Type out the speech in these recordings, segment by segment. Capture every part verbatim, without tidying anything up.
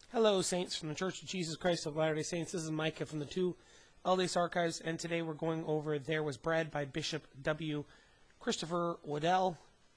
Hello, Saints from the Church of Jesus Christ of Latter-day Saints. This is Micah from the two L D S Archives, and today we're going over There Was Bread by Bishop W. Christopher Waddell.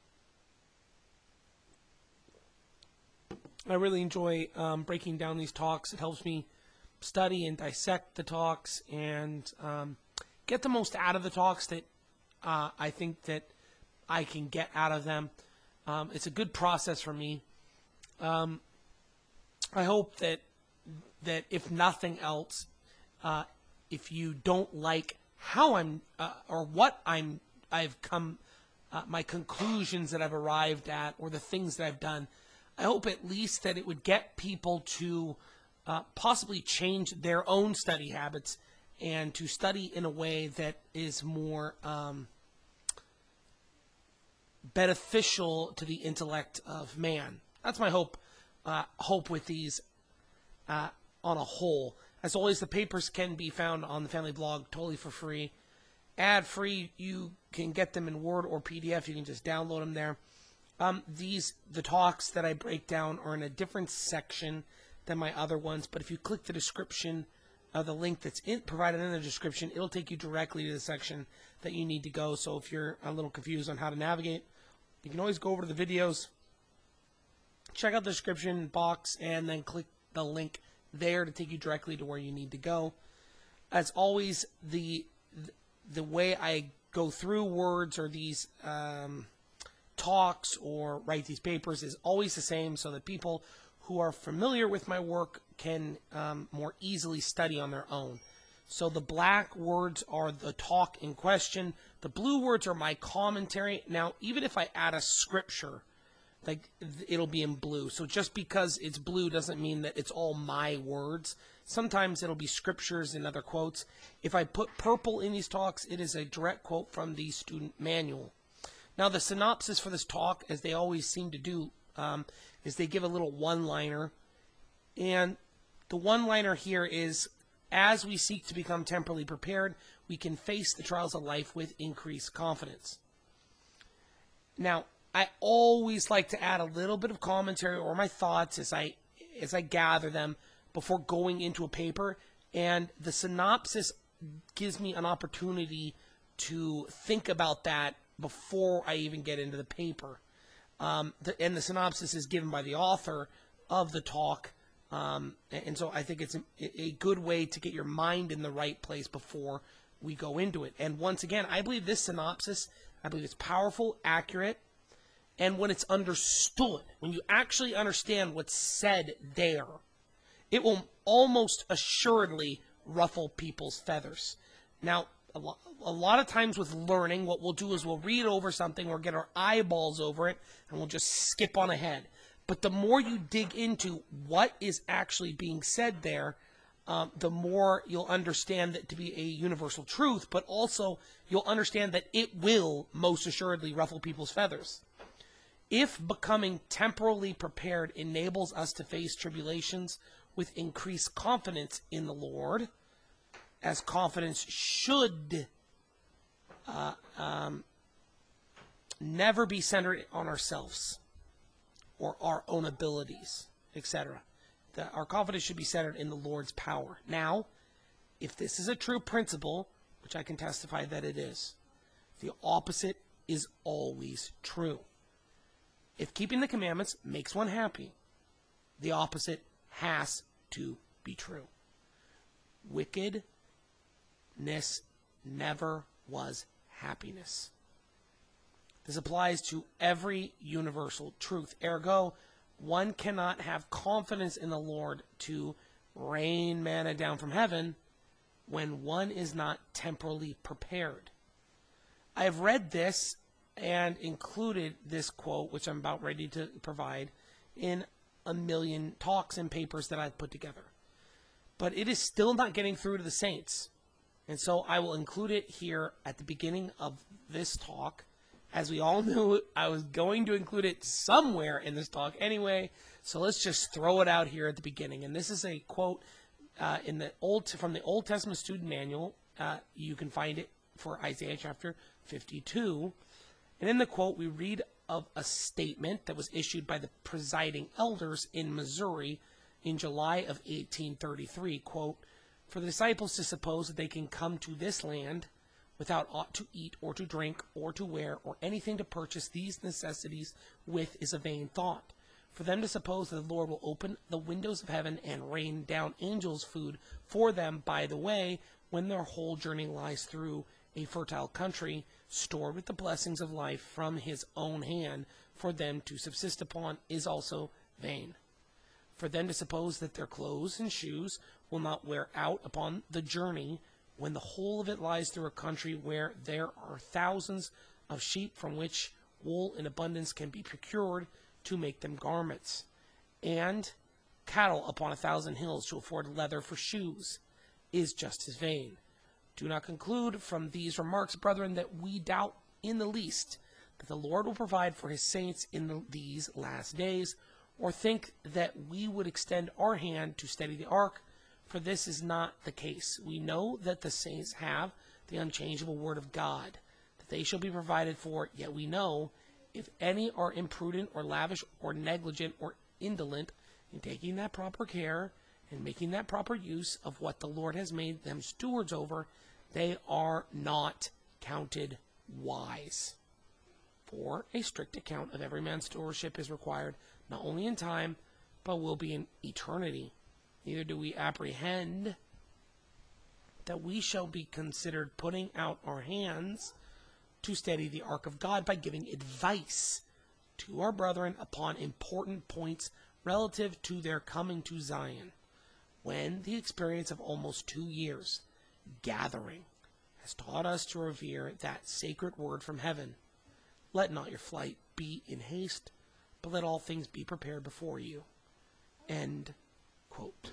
I really enjoy um, breaking down these talks. It helps me study and dissect the talks and um, get the most out of the talks that uh, I think that I can get out of them. Um, it's a good process for me. Um, I hope that that if nothing else, uh, if you don't like how I'm uh, or what I'm I've come, uh, my conclusions that I've arrived at, or the things that I've done, I hope at least that it would get people to uh, possibly change their own study habits and to study in a way that is more um, beneficial to the intellect of man. That's my hope. Uh, hope with these uh, on a whole. As always, the papers can be found on the family blog totally for free. Ad free, you can get them in Word or P D F. You can just download them there. Um, these, the talks that I break down are in a different section than my other ones, but if you click the description, uh, the link that's in, provided in the description, it'll take you directly to the section that you need to go. So if you're a little confused on how to navigate, you can always go over to the videos, check out the description box, and then click the link there to take you directly to where you need to go. As always, the the way I go through words or these um, talks or write these papers is always the same, so that people who are familiar with my work can um, more easily study on their own. So the black words are the talk in question. The blue words are my commentary. Now, even if I add a scripture, like, it'll be in blue. So just because it's blue doesn't mean that it's all my words. Sometimes it'll be scriptures and other quotes. If I put purple in these talks, it is a direct quote from the student manual. Now, the synopsis for this talk, as they always seem to do, um, is they give a little one-liner. And the one-liner here is, as we seek to become temporally prepared, we can face the trials of life with increased confidence. Now, I always like to add a little bit of commentary or my thoughts as I as I gather them before going into a paper, and the synopsis gives me an opportunity to think about that before I even get into the paper. Um, the, and the synopsis is given by the author of the talk, um, and so I think it's a, a good way to get your mind in the right place before we go into it. And once again, I believe this synopsis, I believe it's powerful, accurate, and when it's understood, when you actually understand what's said there, it will almost assuredly ruffle people's feathers. Now, a, lo a lot of times with learning, what we'll do is we'll read over something or get our eyeballs over it, and we'll just skip on ahead. But the more you dig into what is actually being said there, um, the more you'll understand that to be a universal truth, but also you'll understand that it will most assuredly ruffle people's feathers. If becoming temporally prepared enables us to face tribulations with increased confidence in the Lord, as confidence should uh, um, never be centered on ourselves or our own abilities, et cetera. Our confidence should be centered in the Lord's power. Now, if this is a true principle, which I can testify that it is, the opposite is always true. If keeping the commandments makes one happy, the opposite has to be true. Wickedness never was happiness. This applies to every universal truth. Ergo, one cannot have confidence in the Lord to rain manna down from heaven when one is not temporally prepared. I have read this and included this quote, which I'm about ready to provide, in a million talks and papers that I've put together. But it is still not getting through to the saints. And so I will include it here at the beginning of this talk. As we all knew, I was going to include it somewhere in this talk anyway, so let's just throw it out here at the beginning. And this is a quote uh, in the old from the Old Testament Student Manual. Uh, you can find it for Isaiah chapter fifty-two. And in the quote, we read of a statement that was issued by the presiding elders in Missouri in July of eighteen thirty-three, quote, "For the disciples to suppose that they can come to this land without aught to eat or to drink or to wear or anything to purchase these necessities with is a vain thought. For them to suppose that the Lord will open the windows of heaven and rain down angels' food for them by the way, when their whole journey lies through a fertile country, stored with the blessings of life from his own hand for them to subsist upon, is also vain. For them to suppose that their clothes and shoes will not wear out upon the journey, when the whole of it lies through a country where there are thousands of sheep from which wool in abundance can be procured to make them garments, and cattle upon a thousand hills to afford leather for shoes, is just as vain. Do not conclude from these remarks, brethren, that we doubt in the least that the Lord will provide for his saints in the, these last days, or think that we would extend our hand to steady the ark, for this is not the case. We know that the saints have the unchangeable word of God, that they shall be provided for, yet we know, if any are imprudent or lavish or negligent or indolent in taking that proper care and making that proper use of what the Lord has made them stewards over, they are not counted wise. For a strict account of every man's stewardship is required, not only in time, but will be in eternity. Neither do we apprehend that we shall be considered putting out our hands to steady the ark of God by giving advice to our brethren upon important points relative to their coming to Zion, when the experience of almost two years gathering has taught us to revere that sacred word from heaven. Let not your flight be in haste, but let all things be prepared before you." End quote.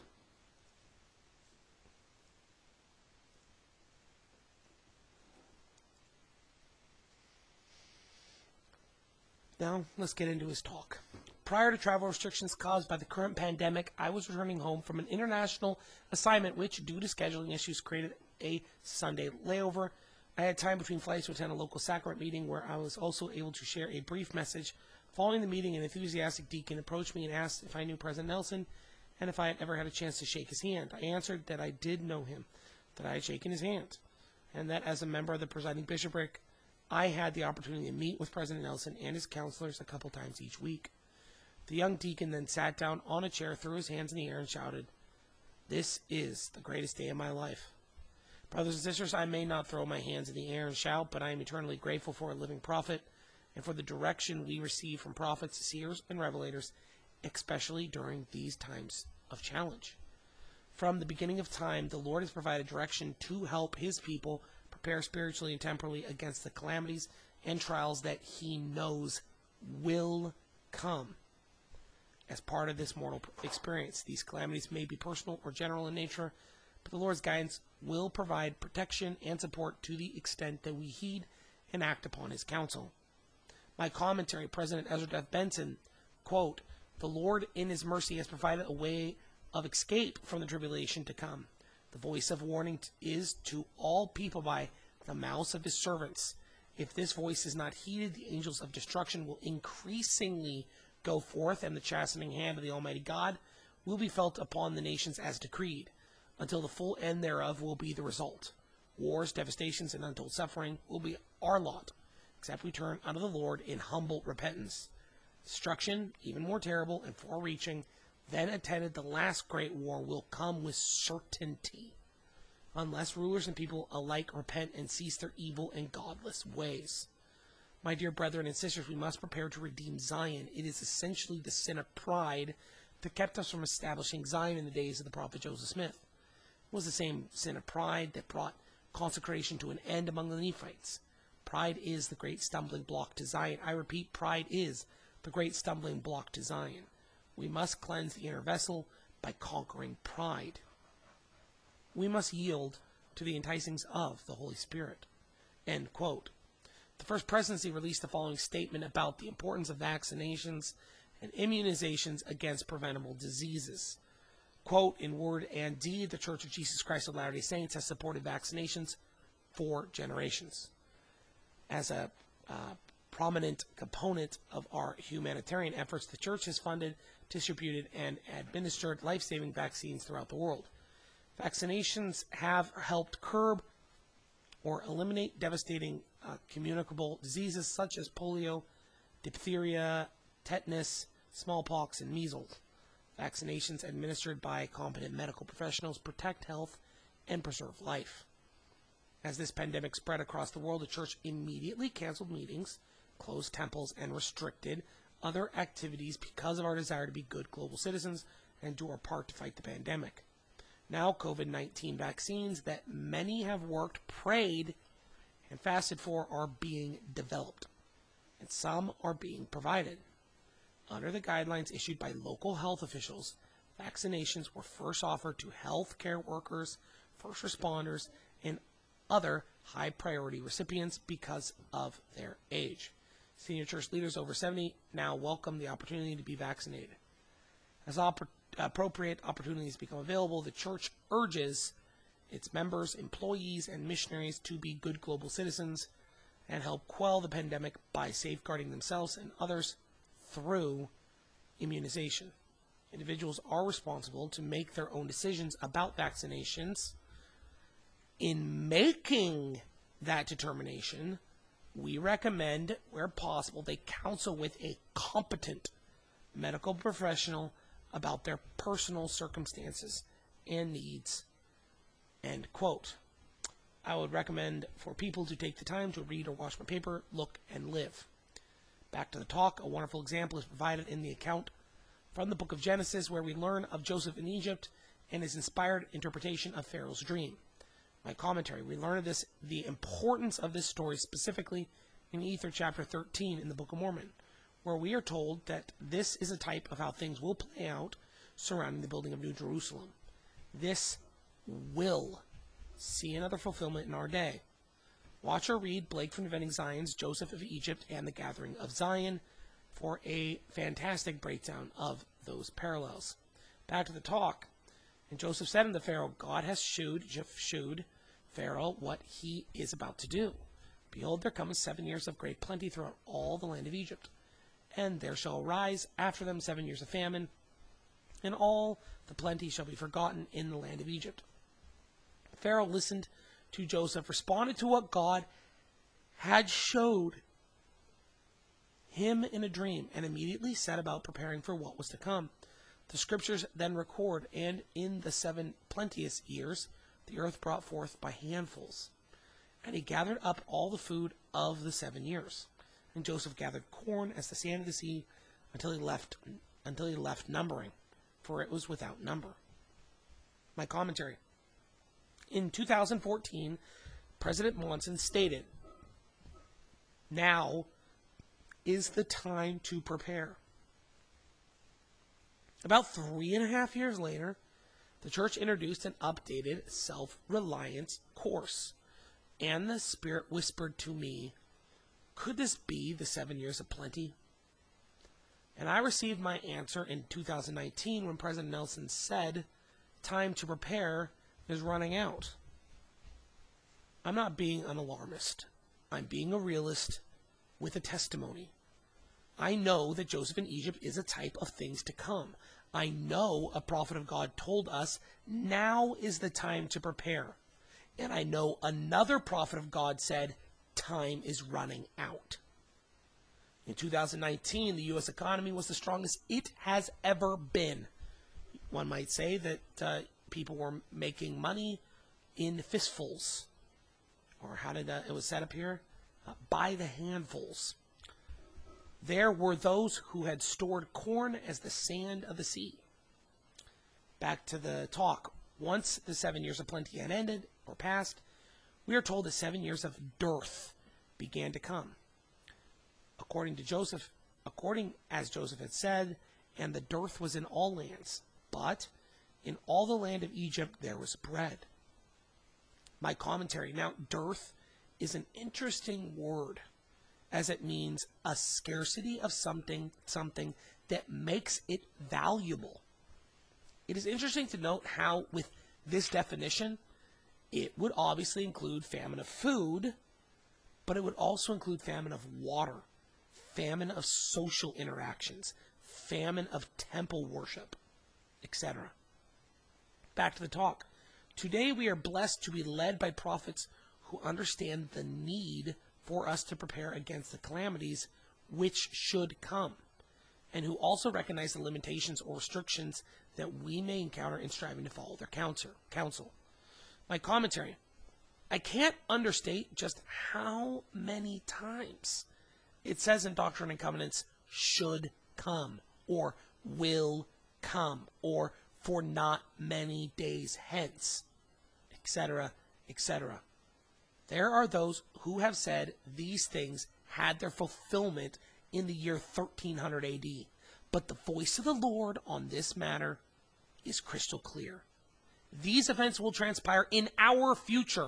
Now, let's get into his talk. Prior to travel restrictions caused by the current pandemic, I was returning home from an international assignment which, due to scheduling issues, created a Sunday layover. I had time between flights to attend a local sacrament meeting where I was also able to share a brief message. Following the meeting, an enthusiastic deacon approached me and asked if I knew President Nelson and if I had ever had a chance to shake his hand. I answered that I did know him, that I had shaken his hand, and that as a member of the presiding bishopric, I had the opportunity to meet with President Nelson and his counselors a couple times each week. The young deacon then sat down on a chair, threw his hands in the air, and shouted, "This is the greatest day of my life. Brothers and sisters, I may not throw my hands in the air and shout, but I am eternally grateful for a living prophet and for the direction we receive from prophets, seers, and revelators, especially during these times of challenge. From the beginning of time, the Lord has provided direction to help his people prepare spiritually and temporally against the calamities and trials that he knows will come. As part of this mortal experience, these calamities may be personal or general in nature, but the Lord's guidance will provide protection and support to the extent that we heed and act upon his counsel." My commentary, President Ezra F. Benson, quote, "The Lord in his mercy has provided a way of escape from the tribulation to come. The voice of warning is to all people by the mouths of his servants. If this voice is not heeded, the angels of destruction will increasingly go forth, and the chastening hand of the Almighty God will be felt upon the nations as decreed, until the full end thereof will be the result. Wars, devastations, and untold suffering will be our lot, except we turn unto the Lord in humble repentance. Destruction, even more terrible and far-reaching than attended the last great war, will come with certainty, unless rulers and people alike repent and cease their evil and godless ways. My dear brethren and sisters, we must prepare to redeem Zion. It is essentially the sin of pride that kept us from establishing Zion in the days of the prophet Joseph Smith. It was the same sin of pride that brought consecration to an end among the Nephites. Pride is the great stumbling block to Zion. I repeat, pride is the great stumbling block to Zion. We must cleanse the inner vessel by conquering pride. We must yield to the enticings of the Holy Spirit." End quote. The First Presidency released the following statement about the importance of vaccinations and immunizations against preventable diseases. Quote, "In word and deed, the Church of Jesus Christ of Latter-day Saints has supported vaccinations for generations. As a uh, prominent component of our humanitarian efforts, the church has funded, distributed, and administered life-saving vaccines throughout the world. Vaccinations have helped curb or eliminate devastating uh, communicable diseases such as polio, diphtheria, tetanus, smallpox, and measles. Vaccinations administered by competent medical professionals protect health and preserve life. As this pandemic spread across the world, the church immediately canceled meetings, closed temples, and restricted other activities because of our desire to be good global citizens and do our part to fight the pandemic. Now, COVID nineteen vaccines that many have worked, prayed, and fasted for are being developed, and some are being provided. Under the guidelines issued by local health officials, vaccinations were first offered to healthcare workers, first responders, and other high-priority recipients because of their age. Senior church leaders over seventy now welcome the opportunity to be vaccinated. As op- appropriate opportunities become available, the church urges its members, employees, and missionaries to be good global citizens and help quell the pandemic by safeguarding themselves and others through immunization. Individuals are responsible to make their own decisions about vaccinations. In making that determination, we recommend, where possible, they counsel with a competent medical professional about their personal circumstances and needs. End quote. I would recommend for people to take the time to read or watch my paper, Look and Live. Back to the talk. A wonderful example is provided in the account from the book of Genesis, where we learn of Joseph in Egypt and his inspired interpretation of Pharaoh's dream. My commentary, we learn of this, the importance of this story specifically in Ether chapter thirteen in the Book of Mormon, where we are told that this is a type of how things will play out surrounding the building of New Jerusalem. This will see another fulfillment in our day. Watch or read Blake from Defending Zion's Joseph of Egypt and the Gathering of Zion for a fantastic breakdown of those parallels. Back to the talk. And Joseph said unto Pharaoh, God has shewed, shewed Pharaoh what he is about to do. Behold, there cometh seven years of great plenty throughout all the land of Egypt. And there shall arise after them seven years of famine, and all the plenty shall be forgotten in the land of Egypt. Pharaoh listened to Joseph, responded to what God had showed him in a dream, and immediately set about preparing for what was to come. The scriptures then record, and in the seven plenteous years, the earth brought forth by handfuls. And he gathered up all the food of the seven years. And Joseph gathered corn as the sand of the sea until he left, until he left numbering, for it was without number. My commentary. In two thousand fourteen, President Monson stated, now is the time to prepare. About three and a half years later, the church introduced an updated self-reliance course, and the Spirit whispered to me, could this be the seven years of plenty? And I received my answer in two thousand nineteen when President Nelson said, time to prepare is running out. I'm not being an alarmist. I'm being a realist with a testimony. I know that Joseph in Egypt is a type of things to come. I know a prophet of God told us now is the time to prepare. And I know another prophet of God said time is running out. In two thousand nineteen, the U S economy was the strongest it has ever been. One might say that uh, people were making money in fistfuls. Or how did uh, it was set up here? Uh, by the handfuls. There were those who had stored corn as the sand of the sea. Back to the talk. Once the seven years of plenty had ended or passed, we are told that seven years of dearth began to come. According to Joseph, according as Joseph had said, and the dearth was in all lands, but in all the land of Egypt there was bread. My commentary. Now, dearth is an interesting word, as it means a scarcity of something, something that makes it valuable. It is interesting to note how, with this definition, it would obviously include famine of food, but it would also include famine of water. famine of social interactions, famine of temple worship, et cetera. Back to the talk. Today we are blessed to be led by prophets who understand the need for us to prepare against the calamities which should come, and who also recognize the limitations or restrictions that we may encounter in striving to follow their counsel. My commentary. I can't understate just how many times it says in Doctrine and Covenants, should come, or will come, or for not many days hence, et cetera, et cetera. There are those who have said these things had their fulfillment in the year thirteen hundred A D, but the voice of the Lord on this matter is crystal clear. These events will transpire in our future.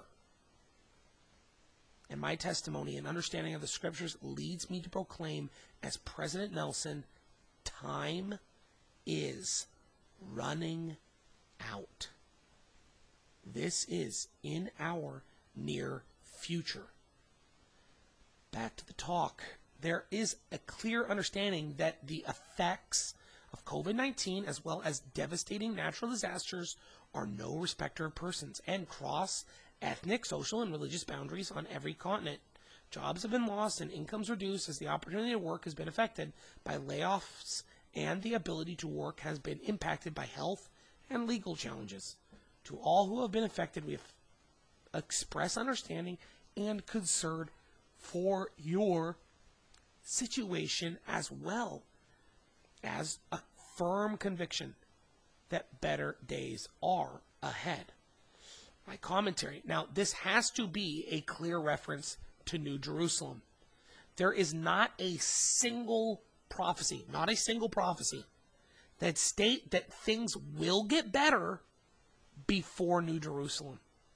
And my testimony and understanding of the scriptures leads me to proclaim, as President Nelson, time is running out. This is in our near future. Back to the talk. There is a clear understanding that the effects of COVID nineteen, as well as devastating natural disasters, are no respecter of persons and cross ethnic, social, and religious boundaries on every continent. Jobs have been lost and incomes reduced as the opportunity to work has been affected by layoffs, and the ability to work has been impacted by health and legal challenges. To all who have been affected, we have expressed understanding and concern for your situation, as well as a firm conviction that better days are ahead. My commentary. Now, this has to be a clear reference to New Jerusalem. There is not a single prophecy, not a single prophecy, that state that things will get better before New Jerusalem.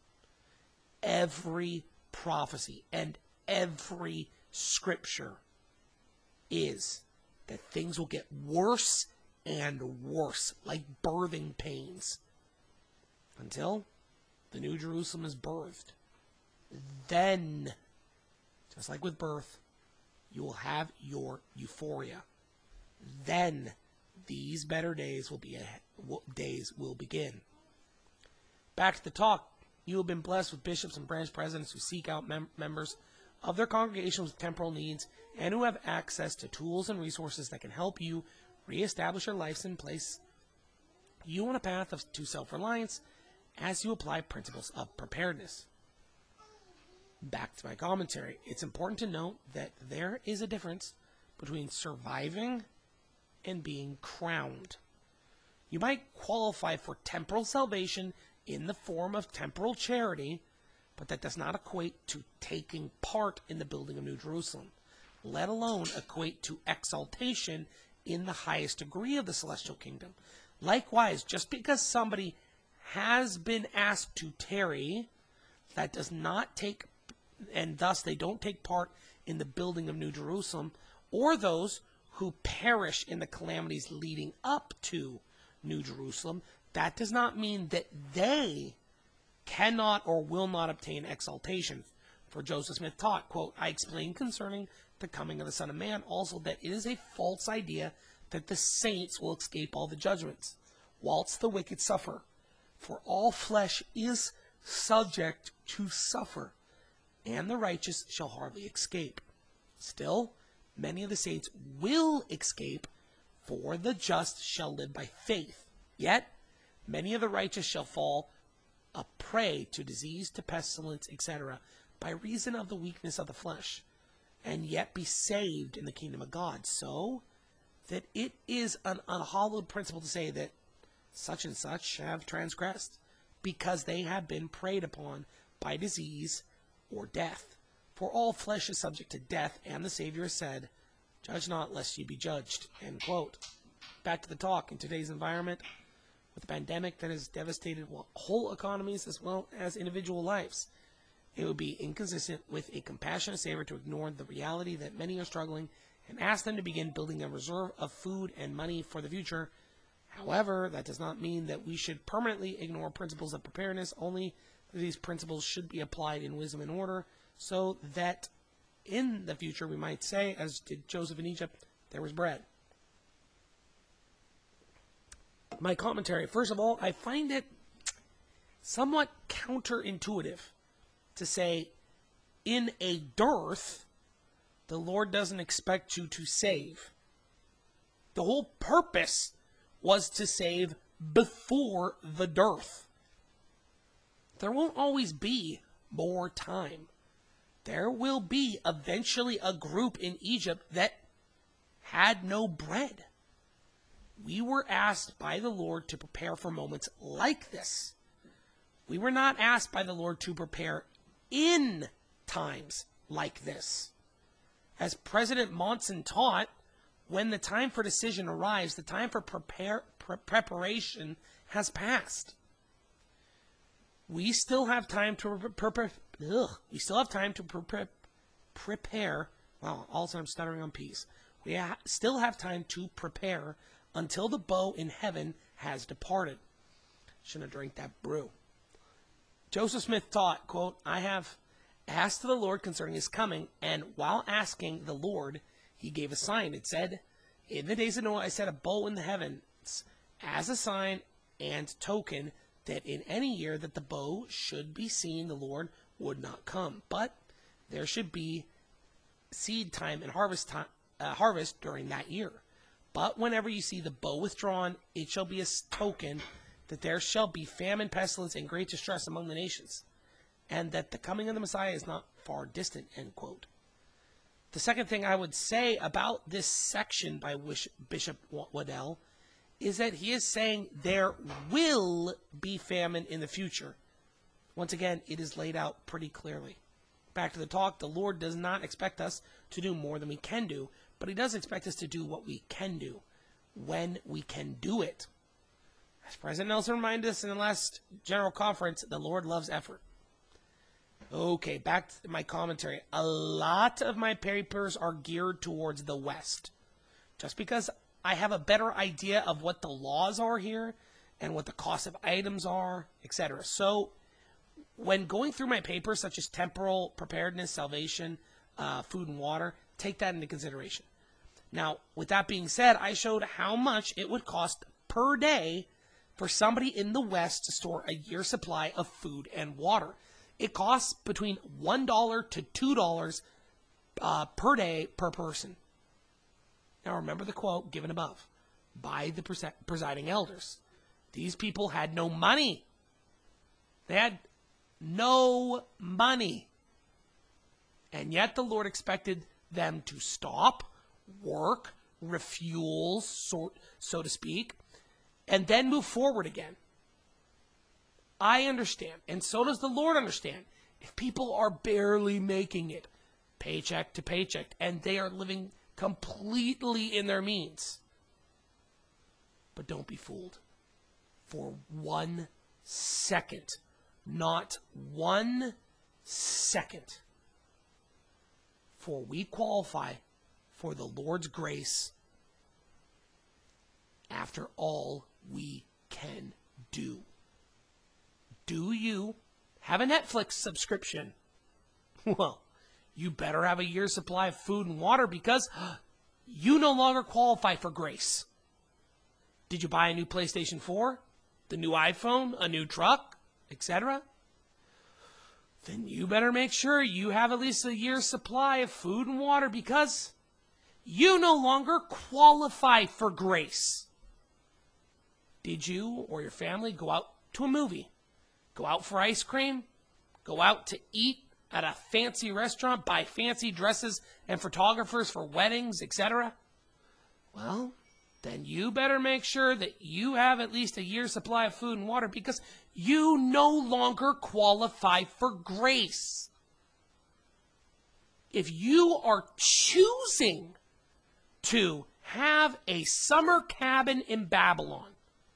Every prophecy and every scripture is that things will get worse and worse, like birthing pains, until the New Jerusalem is birthed. Then, just like with birth, you will have your euphoria. Then these better days will be a, days will begin. Back to the talk. You have been blessed with bishops and branch presidents who seek out mem- members of their congregations with temporal needs and who have access to tools and resources that can help you reestablish your lives in place, you on a path of, to self-reliance as you apply principles of preparedness. Back to my commentary. It's important to note that there is a difference between surviving and being crowned. You might qualify for temporal salvation in the form of temporal charity, but that does not equate to taking part in the building of New Jerusalem, let alone equate to exaltation in the highest degree of the celestial kingdom. Likewise, just because somebody has been asked to tarry, that does not take, and thus they don't take part in the building of New Jerusalem, or those who perish in the calamities leading up to New Jerusalem, that does not mean that they cannot or will not obtain exaltation. For Joseph Smith taught, quote, I explained concerning the coming of the Son of Man also that it is a false idea that the saints will escape all the judgments, whilst the wicked suffer. For all flesh is subject to suffer, and the righteous shall hardly escape. Still, many of the saints will escape, for the just shall live by faith. Yet, many of the righteous shall fall a prey to disease, to pestilence, et cetera, by reason of the weakness of the flesh, and yet be saved in the kingdom of God. So that it is an unhallowed principle to say that such and such have transgressed, because they have been preyed upon by disease or death. For all flesh is subject to death, and the Savior has said, judge not, lest ye be judged. End quote. Back to the talk. In today's environment, with a pandemic that has devastated whole economies as well as individual lives, it would be inconsistent with a compassionate Savior to ignore the reality that many are struggling and ask them to begin building a reserve of food and money for the future. However, that does not mean that we should permanently ignore principles of preparedness. Only these principles should be applied in wisdom and order, so that in the future, we might say, as did Joseph in Egypt, there was bread. My commentary. First of all, I find it somewhat counterintuitive to say, in a dearth, the Lord doesn't expect you to save. The whole purpose was to save before the dearth. There won't always be more time. There will be eventually a group in Egypt that had no bread. We were asked by the Lord to prepare for moments like this. We were not asked by the Lord to prepare in times like this. As President Monson taught, when the time for decision arrives, the time for prepare, pre- preparation has passed. We still have time to pre- pre- ugh, we still have time to pre- pre- prepare. Well, also I'm stuttering on P's. We ha- still have time to prepare until the bow in heaven has departed. Shouldn't have drank that brew. Joseph Smith taught, quote, I have asked the Lord concerning his coming, and while asking the Lord, he gave a sign. It said, in the days of Noah, I set a bow in the heavens as a sign and token that in any year that the bow should be seen, the Lord would not come. But there should be seed time and harvest time, uh, harvest during that year. But whenever you see the bow withdrawn, it shall be a token that there shall be famine, pestilence, and great distress among the nations, and that the coming of the Messiah is not far distant, end quote. The second thing I would say about this section by Bishop Waddell is that he is saying there will be famine in the future. Once again, it is laid out pretty clearly. Back to the talk, the Lord does not expect us to do more than we can do, but he does expect us to do what we can do when we can do it. As President Nelson reminded us in the last General Conference, the Lord loves effort. Okay, back to my commentary. A lot of my papers are geared towards the West. Just because I have a better idea of what the laws are here and what the cost of items are, et cetera. So when going through my papers, such as temporal preparedness, salvation, uh, food and water, take that into consideration. Now, with that being said, I showed how much it would cost per day for somebody in the West to store a year's supply of food and water. It costs between one dollar to two dollars uh, per day per person. Now remember the quote given above by the pres- presiding elders. These people had no money. They had no money. And yet the Lord expected them to stop, work, refuel, so, so to speak, and then move forward again. I understand, and so does the Lord understand, if people are barely making it, paycheck to paycheck, and they are living completely in their means. But don't be fooled. For one second, not one second, for we qualify for the Lord's grace after all we can do. Do you have a Netflix subscription? Well, you better have a year's supply of food and water because you no longer qualify for grace. Did you buy a new PlayStation four, the new iPhone, a new truck, et cetera? Then you better make sure you have at least a year's supply of food and water because you no longer qualify for grace. Did you or your family go out to a movie? Go out for ice cream? Go out to eat at a fancy restaurant? Buy fancy dresses and photographers for weddings, et cetera? Well, then you better make sure that you have at least a year's supply of food and water because you no longer qualify for grace. If you are choosing to have a summer cabin in Babylon,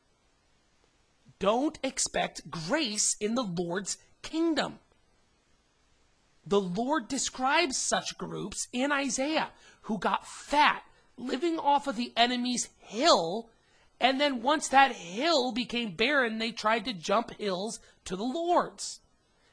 don't expect grace in the Lord's kingdom. The Lord describes such groups in Isaiah who got fat, living off of the enemy's hill, and then once that hill became barren, they tried to jump hills to the Lord's.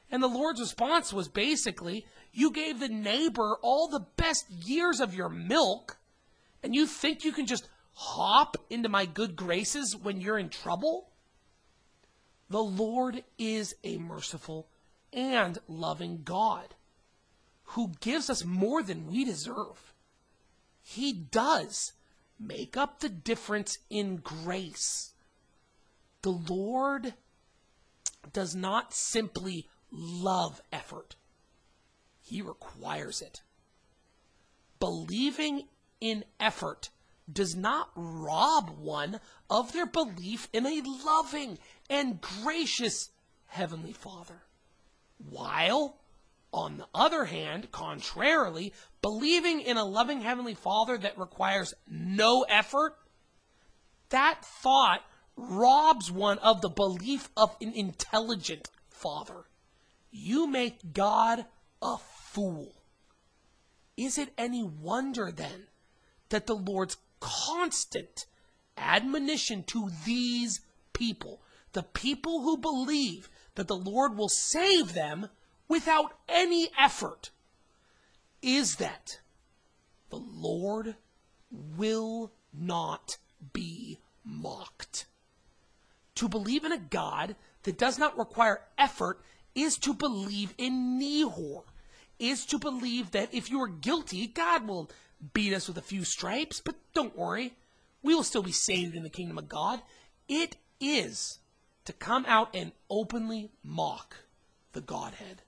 And the Lord's response was basically, you gave the neighbor all the best years of your milk, and you think you can just hop into my good graces when you're in trouble? The Lord is a merciful and loving God who gives us more than we deserve. He does make up the difference in grace. The Lord does not simply love effort. He requires it. Believing in effort does not rob one of their belief in a loving and gracious Heavenly Father. While, on the other hand, contrarily, believing in a loving Heavenly Father that requires no effort, that thought robs one of the belief of an intelligent Father. You make God a fool. Is it any wonder, then, that the Lord's constant admonition to these people, the people who believe that the Lord will save them without any effort, is that the Lord will not be mocked? To believe in a God that does not require effort is to believe in Nehor, is to believe that if you are guilty, God will beat us with a few stripes, but don't worry, we will still be saved in the kingdom of God. It is to come out and openly mock the Godhead.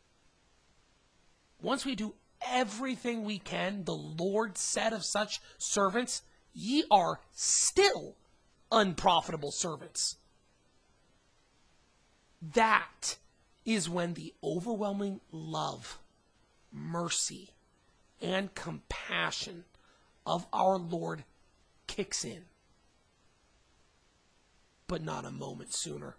Once we do everything we can, the Lord said of such servants, ye are still unprofitable servants. That is when the overwhelming love, mercy, and compassion of our Lord kicks in. But not a moment sooner.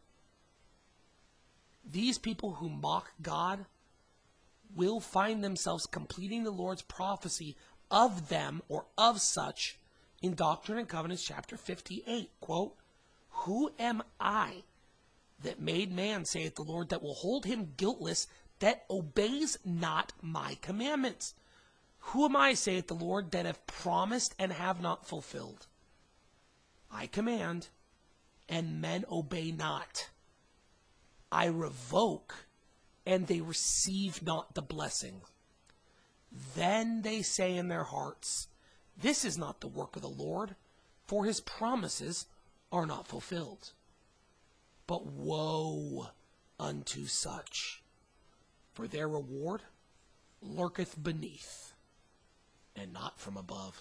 These people who mock God will find themselves completing the Lord's prophecy of them or of such in Doctrine and Covenants chapter fifty-eight. Quote, who am I that made man, saith the Lord, that will hold him guiltless, that obeys not my commandments? Who am I, saith the Lord, that have promised and have not fulfilled? I command, and men obey not. I revoke, and they receive not the blessing. Then they say in their hearts, this is not the work of the Lord, for his promises are not fulfilled. But woe unto such, for their reward lurketh beneath, and not from above.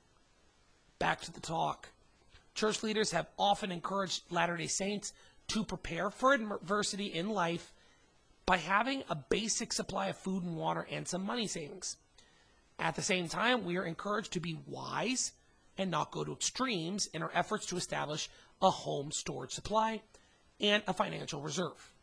Back to the talk. Church leaders have often encouraged Latter-day Saints to prepare for adversity in life by having a basic supply of food and water and some money savings. At the same time, we are encouraged to be wise and not go to extremes in our efforts to establish a home storage supply and a financial reserve.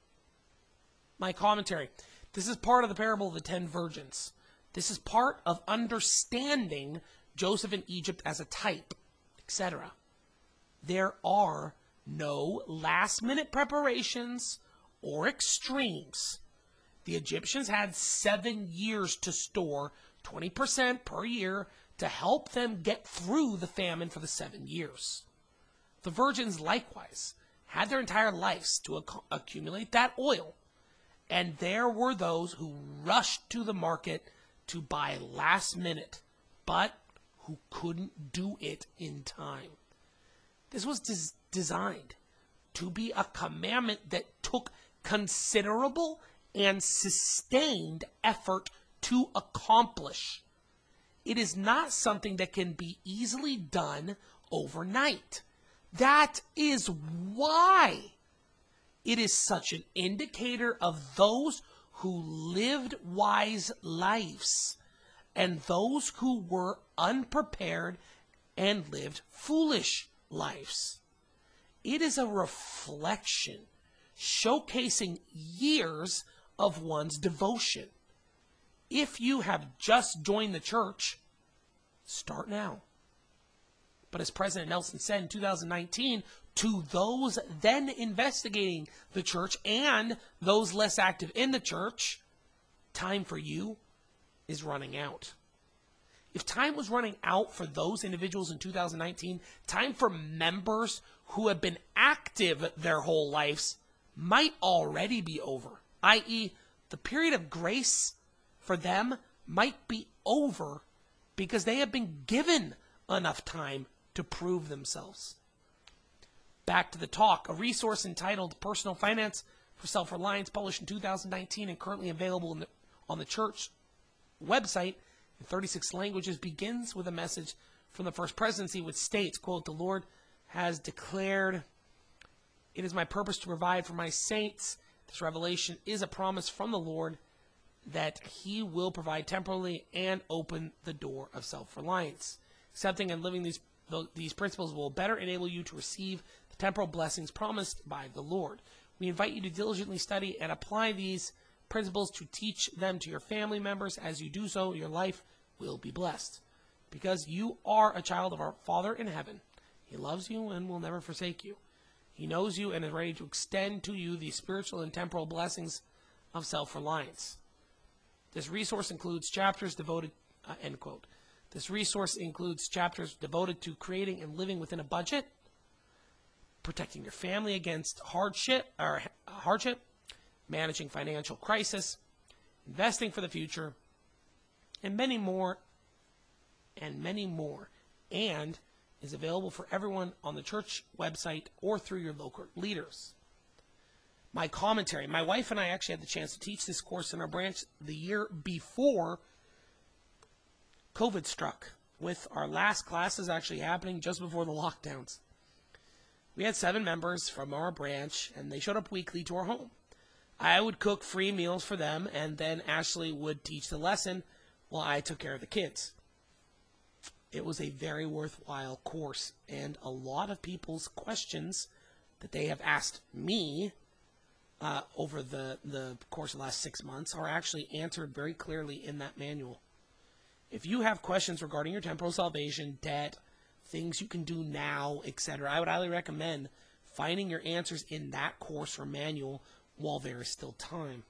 My commentary. This is part of the parable of the ten virgins. This is part of understanding Joseph in Egypt as a type, et cetera. There are no last-minute preparations or extremes. The Egyptians had seven years to store twenty percent per year to help them get through the famine for the seven years. The virgins likewise had their entire lives to ac- accumulate that oil. And there were those who rushed to the market to buy last minute, but who couldn't do it in time. This was des- designed to be a commandment that took considerable and sustained effort to accomplish. It is not something that can be easily done overnight. That is why it is such an indicator of those who lived wise lives and those who were unprepared and lived foolish lives. It is a reflection showcasing years of one's devotion. If you have just joined the church, start now. But as President Nelson said in two thousand nineteen, to those then investigating the church and those less active in the church, time for you is running out. If time was running out for those individuals in two thousand nineteen, time for members who have been active their whole lives might already be over, that is, the period of grace for them might be over because they have been given enough time to prove themselves. Back to the talk. A resource entitled Personal Finance for Self-Reliance, published in two thousand nineteen and currently available in the, on the church website in thirty-six languages, begins with a message from the First Presidency, which states, quote, "The Lord has declared, it is my purpose to provide for my saints." This revelation is a promise from the Lord that he will provide temporally and open the door of self-reliance. Accepting and living these, these principles will better enable you to receive the temporal blessings promised by the Lord. We invite you to diligently study and apply these principles to teach them to your family members. As you do so, your life will be blessed. Because you are a child of our Father in heaven. He loves you and will never forsake you. He knows you and is ready to extend to you the spiritual and temporal blessings of self-reliance. This resource includes chapters devoted, uh, end quote. This resource includes chapters devoted to creating and living within a budget, protecting your family against hardship, or hardship, managing financial crisis, investing for the future, and many more, and many more, and is available for everyone on the church website or through your local leaders. My commentary. My wife and I actually had the chance to teach this course in our branch the year before COVID struck, with our last classes actually happening just before the lockdowns. We had seven members from our branch, and they showed up weekly to our home. I would cook free meals for them, and then Ashley would teach the lesson while I took care of the kids. It was a very worthwhile course, and a lot of people's questions that they have asked me uh, over the, the course of the last six months are actually answered very clearly in that manual. If you have questions regarding your temporal salvation, debt, things you can do now, et cetera, I would highly recommend finding your answers in that course or manual while there is still time.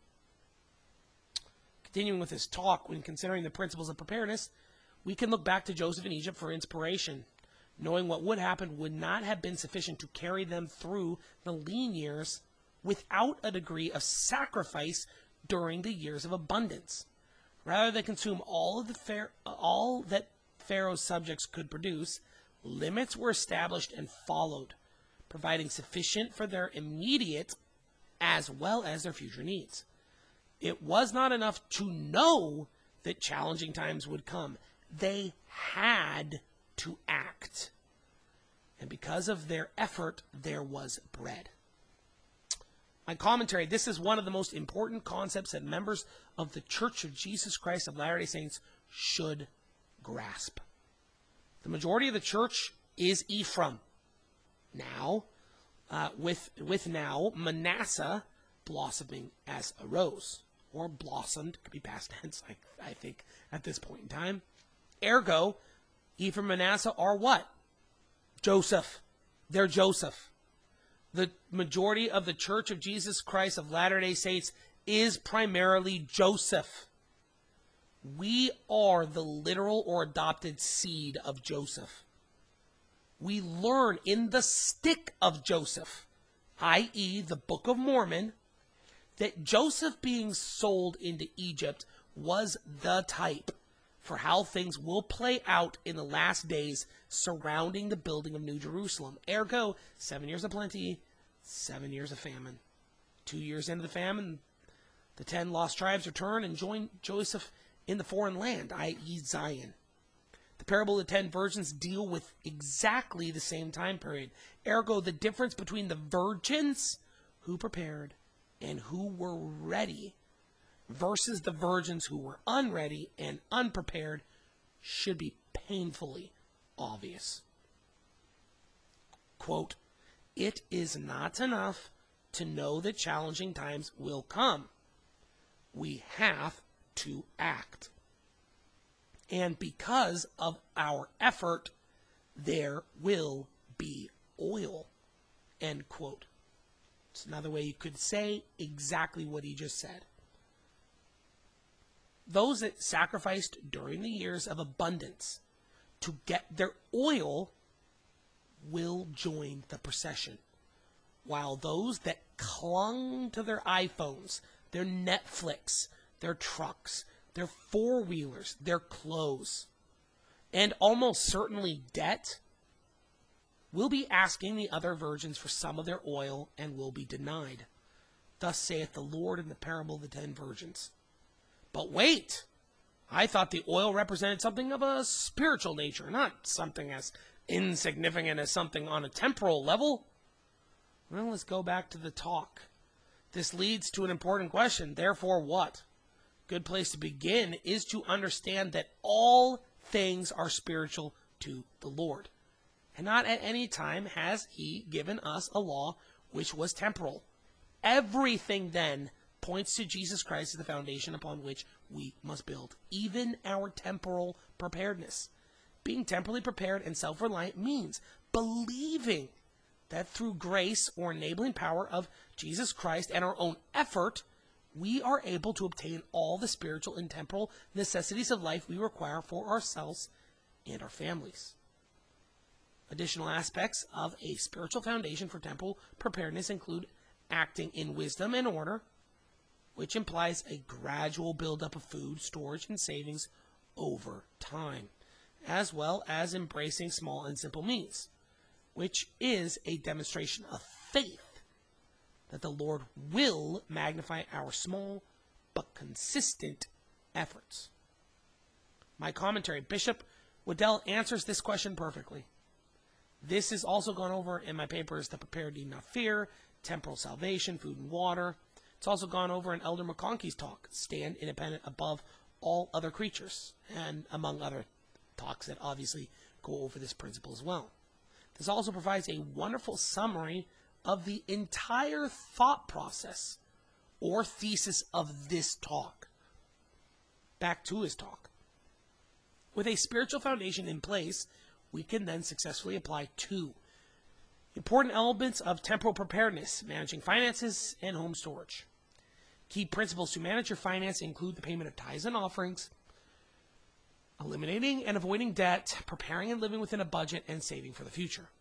Continuing with this talk, when considering the principles of preparedness, we can look back to Joseph in Egypt for inspiration. Knowing what would happen would not have been sufficient to carry them through the lean years without a degree of sacrifice during the years of abundance. Rather than consume all of the Pharaoh, all that Pharaoh's subjects could produce, limits were established and followed, providing sufficient for their immediate as well as their future needs. It was not enough to know that challenging times would come. They had to act. And because of their effort, there was bread. My commentary, this is one of the most important concepts that members of the Church of Jesus Christ of Latter-day Saints should grasp. The majority of the church is Ephraim. Now, uh, with, with now Manasseh blossoming as a rose, or blossomed, could be past tense, I, I think, at this point in time. Ergo, Ephraim and Manasseh are what? Joseph. They're Joseph. The majority of the Church of Jesus Christ of Latter-day Saints is primarily Joseph. We are the literal or adopted seed of Joseph. We learn in the stick of Joseph, that is the Book of Mormon, that Joseph being sold into Egypt was the type for how things will play out in the last days surrounding the building of New Jerusalem. Ergo, seven years of plenty, seven years of famine. Two years into the famine, the ten lost tribes return and join Joseph in the foreign land, that is Zion. The parable of the ten virgins deal with exactly the same time period. Ergo, the difference between the virgins who prepared and who were ready versus the virgins who were unready and unprepared should be painfully obvious. Quote, "It is not enough to know that challenging times will come. We have to act. And because of our effort, there will be oil." end quote. It's another way you could say exactly what he just said. Those that sacrificed during the years of abundance to get their oil will join the procession, while those that clung to their iPhones, their Netflix, their trucks, their four-wheelers, their clothes, and almost certainly debt, will be asking the other virgins for some of their oil and will be denied. Thus saith the Lord in the parable of the ten virgins. But wait, I thought the oil represented something of a spiritual nature, not something as insignificant as something on a temporal level. Well, let's go back to the talk. This leads to an important question. Therefore, what? Good place to begin is to understand that all things are spiritual to the Lord. And not at any time has he given us a law which was temporal. Everything then points to Jesus Christ as the foundation upon which we must build, even our temporal preparedness. Being temporally prepared and self-reliant means believing that through grace or enabling power of Jesus Christ and our own effort, we are able to obtain all the spiritual and temporal necessities of life we require for ourselves and our families. Additional aspects of a spiritual foundation for temporal preparedness include acting in wisdom and order, which implies a gradual buildup of food, storage, and savings over time, as well as embracing small and simple means, which is a demonstration of faith that the Lord will magnify our small but consistent efforts. My commentary, Bishop Waddell answers this question perfectly. This is also gone over in my papers, The Prepared Need Not Fear, Temporal Salvation, Food and Water. It's also gone over in Elder McConkey's talk, Stand Independent Above All Other Creatures, and among other talks that obviously go over this principle as well. This also provides a wonderful summary of the entire thought process or thesis of this talk. Back to his talk. With a spiritual foundation in place, we can then successfully apply two important elements of temporal preparedness: managing finances and home storage. Key principles to manage your finance include the payment of tithes and offerings, eliminating and avoiding debt, preparing and living within a budget, and saving for the future.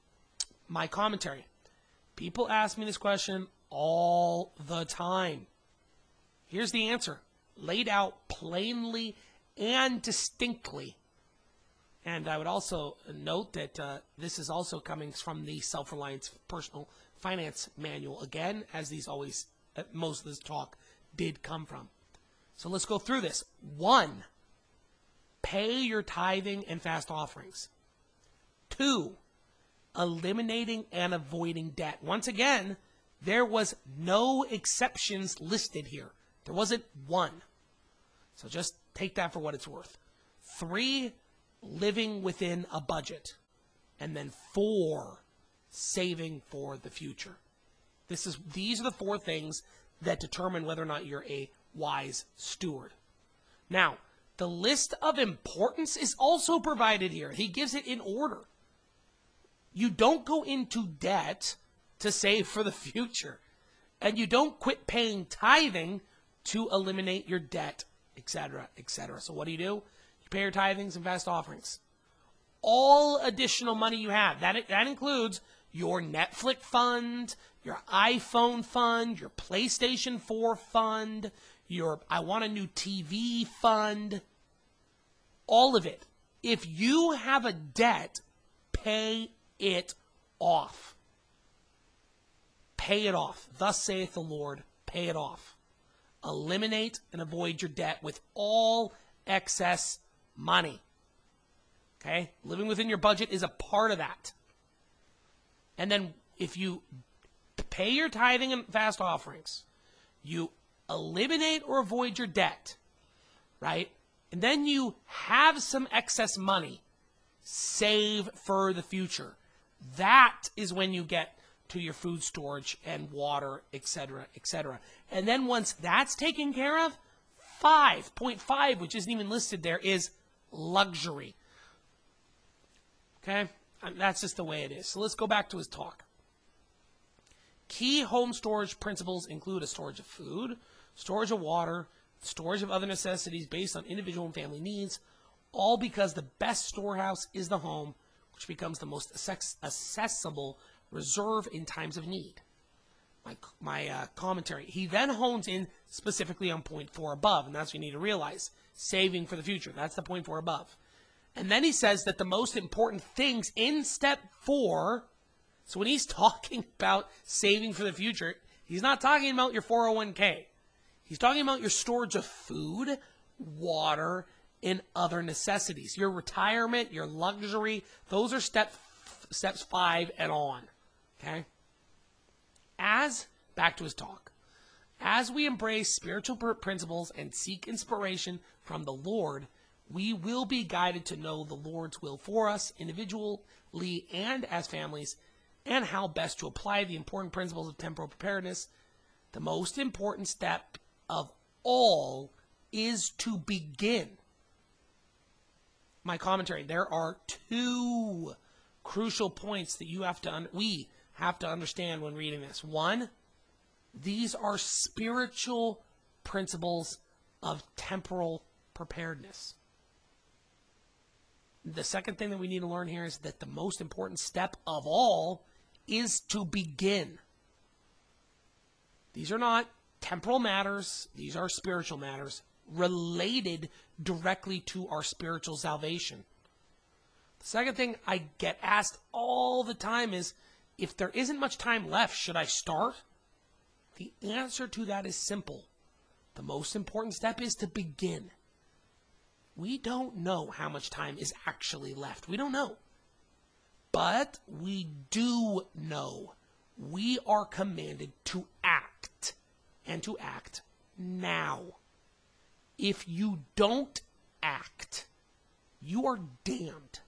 My commentary. People ask me this question all the time. Here's the answer, laid out plainly and distinctly. And I would also note that uh, this is also coming from the Self-Reliance Personal Finance Manual, again, as these always, uh, most of this talk did come from. So let's go through this. One, pay your tithing and fast offerings. Two, eliminating and avoiding debt. Once again, there was no exceptions listed here. There wasn't one. So just take that for what it's worth. Three, living within a budget. And then four, saving for the future. This is these are the four things that determine whether or not you're a wise steward. Now, the list of importance is also provided here. He gives it in order. You don't go into debt to save for the future. And you don't quit paying tithing to eliminate your debt, et cetera, et cetera. So what do you do? You pay your tithings and fast offerings. All additional money you have, that, that includes your Netflix fund, your iPhone fund, your PlayStation four fund, your I want a new T V fund, all of it. If you have a debt, pay it off. Pay it off. Thus saith the Lord, pay it off. Eliminate and avoid your debt with all excess money. Okay? Living within your budget is a part of that. And then if you pay your tithing and fast offerings, you eliminate or avoid your debt, right? And then you have some excess money, save for the future. That is when you get to your food storage and water, et cetera, et cetera. And then once that's taken care of, five point five, which isn't even listed there, is luxury. Okay? And that's just the way it is. So let's go back to his talk. Key home storage principles include a storage of food, storage of water, storage of other necessities based on individual and family needs, all because the best storehouse is the home, which becomes the most accessible reserve in times of need. My, my uh, commentary. He then hones in specifically on point four above, and that's what you need to realize. Saving for the future. That's the point four above. And then he says that the most important things in step four, so when he's talking about saving for the future, he's not talking about your four oh one k. He's talking about your storage of food, water, and other necessities. Your retirement, your luxury, those are step steps five and on. Okay? As, back to his talk, as we embrace spiritual principles and seek inspiration from the Lord, we will be guided to know the Lord's will for us individually and as families, and how best to apply the important principles of temporal preparedness. The most important step of all is to begin. My commentary, there are two crucial points that you have to un- we have to understand when reading this. One, these are spiritual principles of temporal preparedness. The second thing that we need to learn here is that the most important step of all is to begin. These are not temporal matters. These are spiritual matters related directly to our spiritual salvation. The second thing I get asked all the time is, if there isn't much time left, should I start? The answer to that is simple. The most important step is to begin. We don't know how much time is actually left. We don't know. But we do know we are commanded to act, and to act now. If you don't act, you are damned.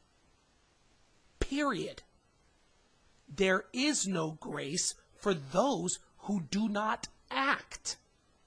Period. There is no grace for those who do not act.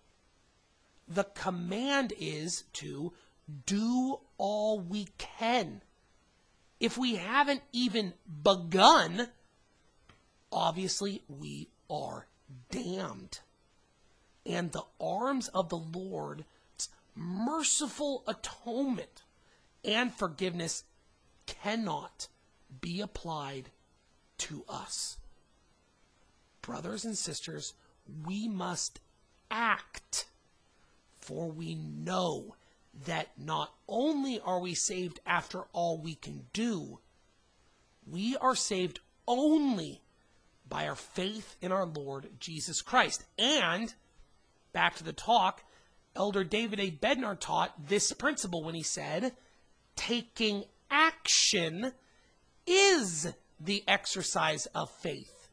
The command is to do all we can. If we haven't even begun, obviously we are damned. And the arms of the Lord's merciful atonement and forgiveness cannot be applied to us. Brothers and sisters, we must act, for we know that not only are we saved after all we can do, we are saved only by our faith in our Lord Jesus Christ. And, back to the talk, Elder David A. Bednar taught this principle when he said, taking action is the exercise of faith.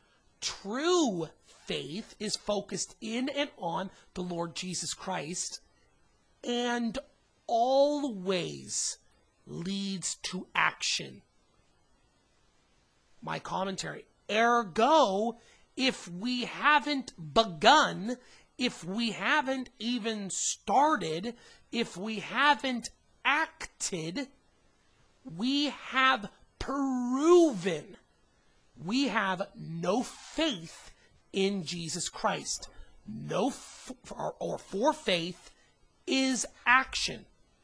True faith is focused in and on the Lord Jesus Christ, and always leads to action. My commentary. Ergo, if we haven't begun, if we haven't even started, if we haven't acted, we have proven we have no faith in Jesus Christ. No, f- or, or for faith is action.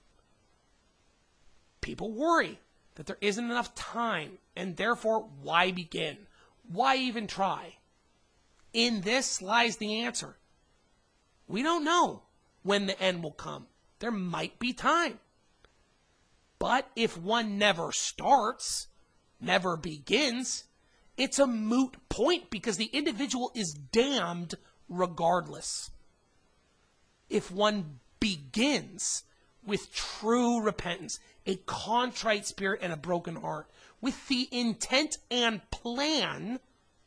People worry that there isn't enough time, and therefore, why begin? Why even try? In this lies the answer. We don't know when the end will come. There might be time. But if one never starts, never begins, it's a moot point because the individual is damned regardless. If one begins with true repentance, a contrite spirit and a broken heart, with the intent and plan,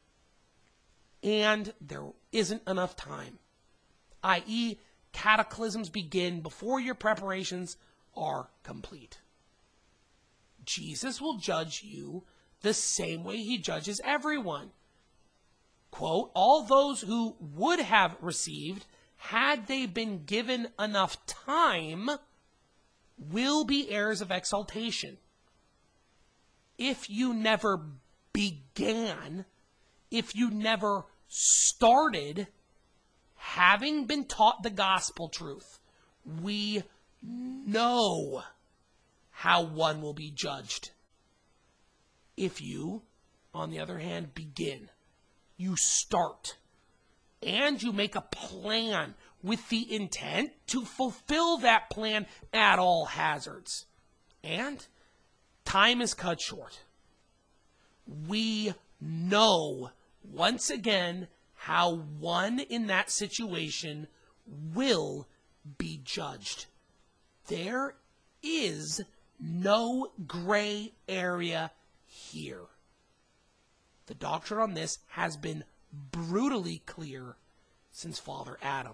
and there isn't enough time, that is, cataclysms begin before your preparations are complete. Jesus will judge you the same way he judges everyone. Quote, all those who would have received, had they been given enough time, will be heirs of exaltation. If you never began, if you never started having been taught the gospel truth. We know how one will be judged. If you, on the other hand, begin, you start, and you make a plan with the intent to fulfill that plan at all hazards, and time is cut short, we know once again how one in that situation will be judged. There is no gray area here. The doctrine on this has been brutally clear since Father Adam.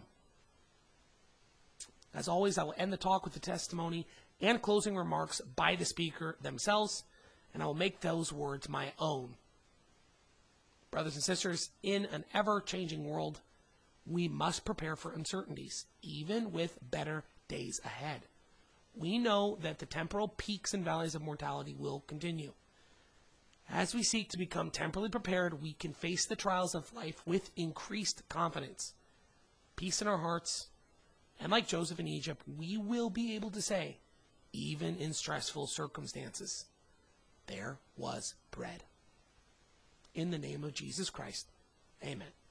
As always, I will end the talk with the testimony and closing remarks by the speaker themselves, and I will make those words my own. Brothers and sisters, in an ever-changing world, we must prepare for uncertainties, even with better days ahead. We know that the temporal peaks and valleys of mortality will continue. As we seek to become temporally prepared, we can face the trials of life with increased confidence, peace in our hearts, and like Joseph in Egypt, we will be able to say, even in stressful circumstances, there was bread. In the name of Jesus Christ, amen.